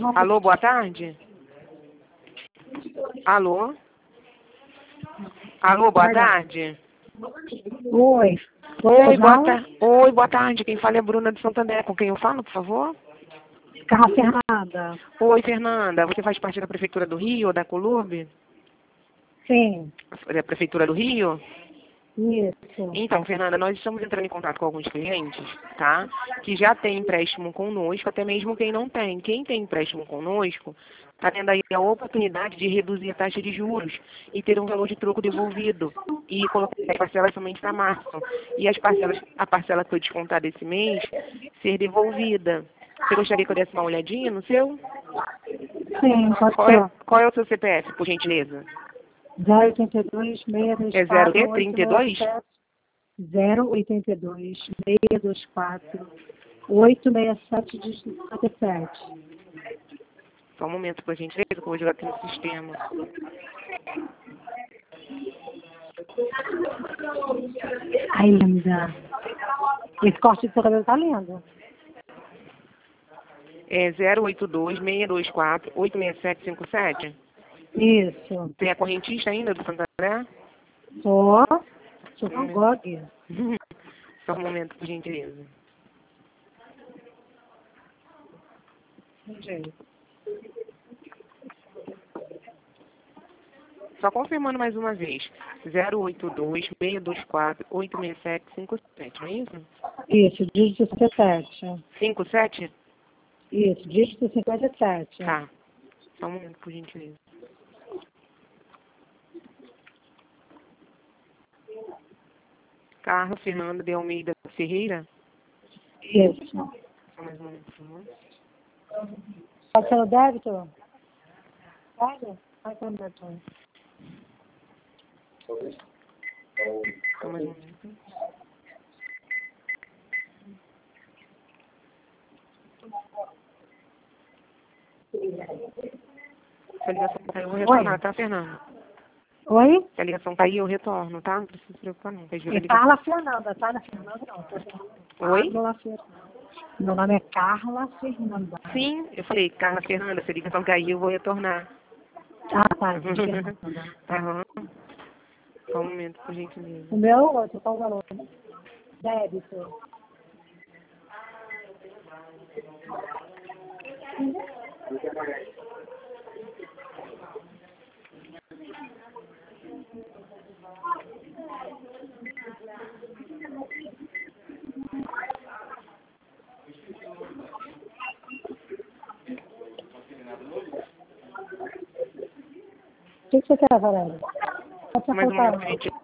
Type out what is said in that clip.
Alô, boa tarde. Alô? Alô, boa tarde. Oi. Oi, boa tarde. Oi, boa tarde. Quem fala é a Bruna de Santander. Com quem eu falo, por favor? Carla Fernanda. Oi, Fernanda. Você faz parte da Prefeitura do Rio ou da Colurb? Sim. Da Prefeitura do Rio? Isso. Então, Fernanda, nós estamos entrando em contato com alguns clientes, tá? Que já tem empréstimo conosco, até mesmo quem não tem. Quem tem empréstimo conosco está tendo aí a oportunidade de reduzir a taxa de juros e ter um valor de troco devolvido e colocar as parcelas somente para março. E a parcela que foi descontada esse mês ser devolvida. Você gostaria que eu desse uma olhadinha no seu? Sim, pode ser. Qual é o seu CPF, por gentileza? 082 É 624 0D32? 082 624 867 57. Só um momento, por gentileza, que eu vou jogar aqui no sistema. Ai, linda. Esse corte do seu cabelo tá lindo. É 082-624-86757. Isso. Tem a correntista ainda do Santander? Sou Van Gogh. Só um momento, por gentileza. Só confirmando mais uma vez. 082-624-86757, não é isso? Isso, dígito 57. 57? Isso, dígito 57. Tá. Só um momento, por gentileza. Carla Fernanda de Almeida Ferreira? Isso. Só mais um momento, por favor. Pode ser no débito? Pode? Pode ser no débito. Só mais um momento. Se a ligação caiu, eu vou retornar, tá, Fernanda? Oi? Se a ligação cair, eu retorno, tá? Não precisa se preocupar, não. É Carla Fernanda, tá? Na Fernanda não. Oi? Carla Fernanda. Meu nome é Carla Fernanda. Sim, eu falei, Carla Fernanda, se a ligação cair, eu vou retornar. Ah, tá. Fernanda. Aham. Só um momento, por gentileza. O meu outro, qual o valor? Débito. O que você quer, Valéria? Pode ser Mais um momento, colocar. gente.